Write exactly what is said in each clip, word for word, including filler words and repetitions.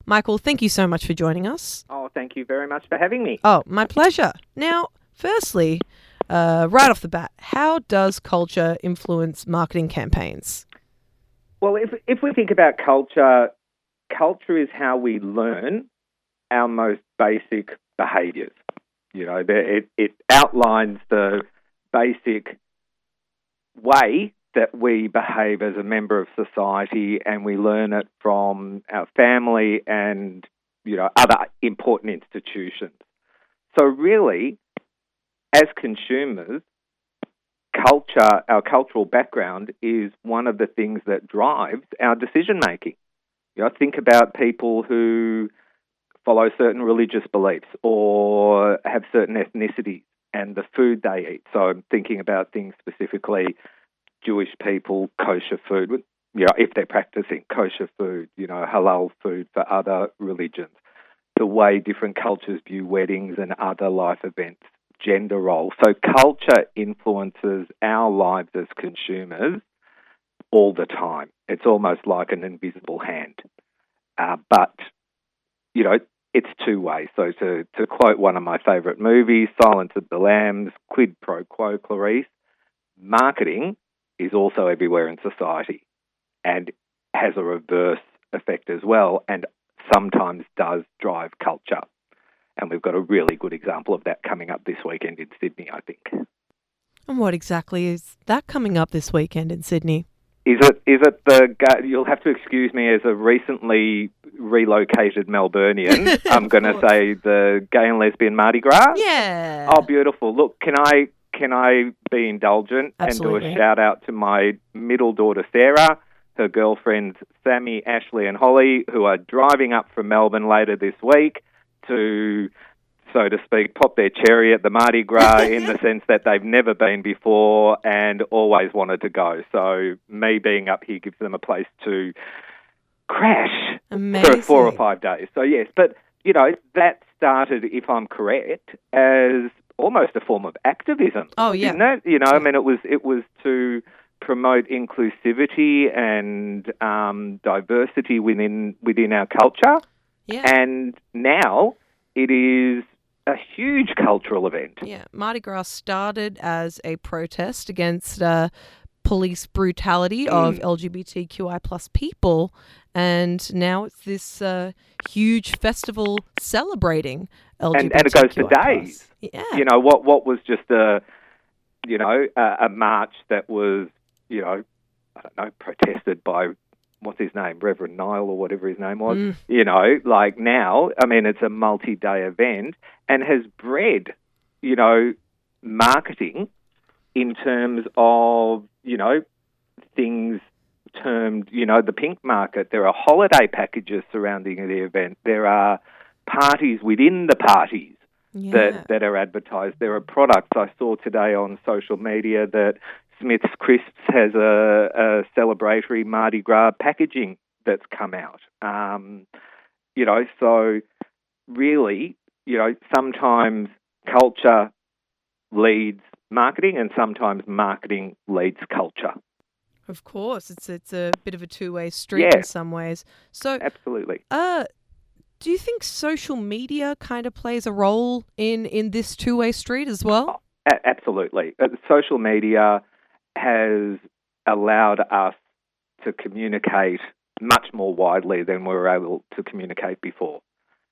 Michael, thank you so much for joining us. Oh, thank you very much for having me. Oh, my pleasure. Now, firstly, uh, right off the bat, how does culture influence marketing campaigns? Well, if if we think about culture, culture is how we learn our most basic behaviours. You know, it, it outlines the basic way that we behave as a member of society, and we learn it from our family and, you know, other important institutions. So really, as consumers, culture, our cultural background is one of the things that drives our decision-making. You know, think about people who follow certain religious beliefs or have certain ethnicities and the food they eat. So I'm thinking about things specifically Jewish people, kosher food, you know, if they're practicing kosher food, you know, halal food for other religions, the way different cultures view weddings and other life events, gender roles. So culture influences our lives as consumers all the time. It's almost like an invisible hand. Uh, but, you know, it's two ways. So to, to quote one of my favourite movies, Silence of the Lambs, quid pro quo, Clarice, marketing is also everywhere in society and has a reverse effect as well, and sometimes does drive culture. And we've got a really good example of that coming up this weekend in Sydney, I think. And what exactly is that coming up this weekend in Sydney? Is it is it the, you'll have to excuse me as a recently relocated Melburnian, I'm going to say the Gay and Lesbian Mardi Gras? Yeah. Oh, beautiful. Look, can I can I be indulgent Absolutely. and do a shout out to my middle daughter Sarah, her girlfriends Sammy, Ashley and Holly, who are driving up from Melbourne later this week to, so to speak, pop their cherry at the Mardi Gras in the sense that they've never been before and always wanted to go. So me being up here gives them a place to crash Amazing. for four or five days. So yes, but, you know, that started, if I'm correct, as almost a form of activism. Oh, yeah. Didn't it? You know, Yeah. I mean, it was it was to promote inclusivity and um, diversity within within our culture. Yeah. And now it is a huge cultural event. Yeah. Mardi Gras started as a protest against uh, police brutality of Mm. L G B T Q I plus people, and now it's this uh, huge festival celebrating L G B T Q I And, and it goes for plus. days. Yeah. You know, what what was just a, you know, a, a march that was, you know, I don't know, protested by, what's his name, Reverend Nile or whatever his name was. Mm. You know, like now, I mean, it's a multi-day event and has bred, you know, marketing in terms of, you know, things termed, you know, the pink market. There are holiday packages surrounding the event. There are parties within the parties Yeah. that, that are advertised. There are products. I saw today on social media that Smith's Crisps has a, a celebratory Mardi Gras packaging that's come out. Um, you know, so really, you know, sometimes culture leads marketing and sometimes marketing leads culture. Of course, it's it's a bit of a two-way street Yeah. in some ways. So, Absolutely. uh, do you think social media kind of plays a role in, in this two-way street as well? A- absolutely. Uh, social media has allowed us to communicate much more widely than we were able to communicate before.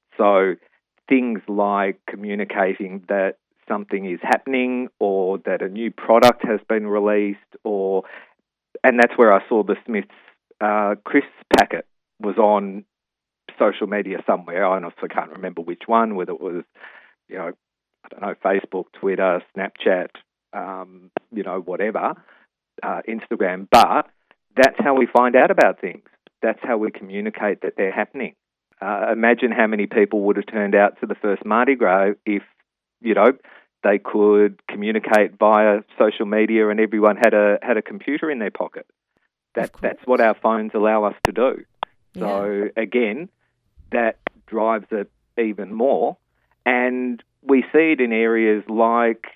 So things like communicating that something is happening or that a new product has been released, or and that's where I saw the Smith's uh, crisps packet was on social media somewhere. I honestly can't remember which one, whether it was, you know, I don't know, Facebook, Twitter, Snapchat, um, you know, whatever, uh, Instagram. But that's how we find out about things. That's how we communicate that they're happening. Uh, imagine how many people would have turned out to the first Mardi Gras if, you know, they could communicate via social media and everyone had a had a computer in their pocket. That that's what our phones allow us to do. So again, that drives it even more. And we see it in areas like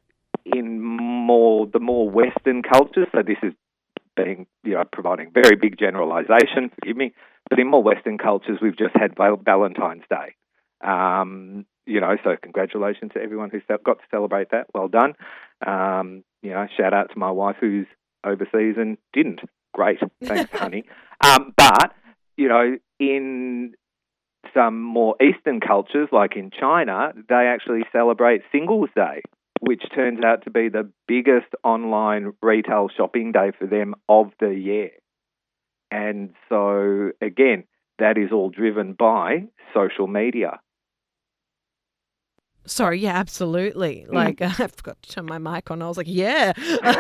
in more the more Western cultures. So this is being, you know, providing very big generalisation, forgive me, But in more Western cultures, we've just had Val- Valentine's Day. Um, you know, so congratulations to everyone who got to celebrate that. Well done. Um, you know, shout out to my wife who's overseas and didn't. Great. Thanks, honey. Um, but, you know, in some more Eastern cultures, like in China, they actually celebrate Singles Day, which turns out to be the biggest online retail shopping day for them of the year. And so, again, that is all driven by social media. Sorry, yeah, absolutely. Like, mm. uh, I forgot to turn my mic on. I was like, yeah.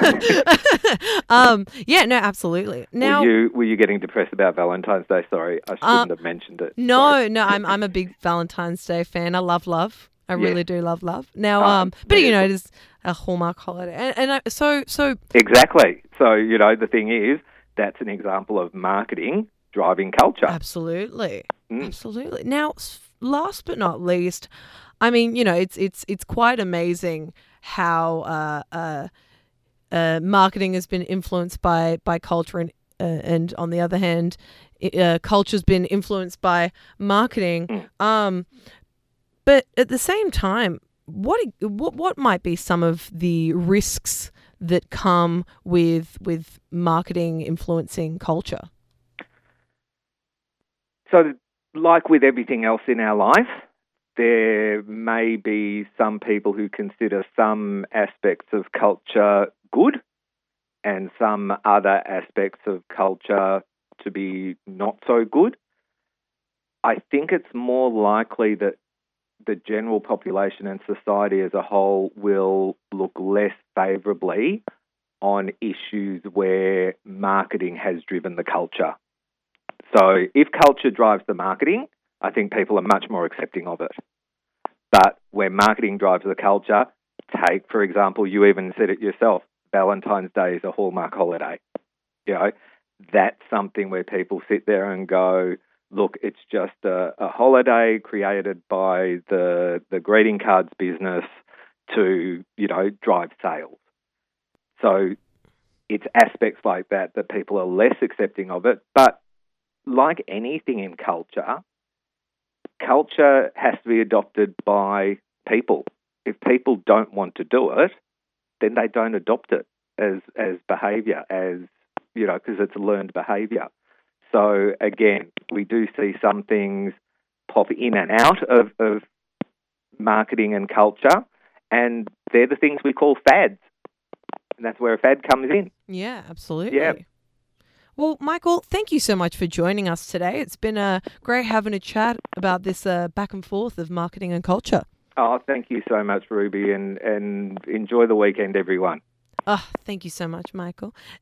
um, yeah, no, absolutely. Now, were you, were you getting depressed about Valentine's Day? Sorry, I shouldn't uh, have mentioned it. No, Sorry. no, I'm I'm a big Valentine's Day fan. I love love. I yeah. really do love love. Now, um, um but you know, it is a Hallmark holiday, and, and I, so so exactly. So you know, the thing is, that's an example of marketing driving culture. Absolutely, mm. absolutely. Now, last but not least, I mean, you know, it's it's it's quite amazing how uh, uh, uh, marketing has been influenced by by culture, and uh, and on the other hand, uh, culture's been influenced by marketing. Mm. Um, but at the same time, what what what might be some of the risks that come with with marketing influencing culture? So, like with everything else in our life, there may be some people who consider some aspects of culture good and some other aspects of culture to be not so good. I think it's more likely that the general population and society as a whole will look less favourably on issues where marketing has driven the culture. So if culture drives the marketing, I think people are much more accepting of it. But where marketing drives the culture, take, for example, you even said it yourself, Valentine's Day is a Hallmark holiday. You know, that's something where people sit there and go, look, it's just a, a holiday created by the the greeting cards business to, you know, drive sales. So it's aspects like that that people are less accepting of it. But like anything in culture, culture has to be adopted by people. If people don't want to do it, then they don't adopt it as as behaviour, as, you know, because it's a learned behaviour. So again, we do see some things pop in and out of, of marketing and culture, and they're the things we call fads. And that's where a fad comes in. Yeah, absolutely. Yeah. Well, Michael, thank you so much for joining us today. It's been uh, great having a chat about this uh, back and forth of marketing and culture. Oh, thank you so much, Ruby, and, and enjoy the weekend, everyone. Oh, thank you so much, Michael.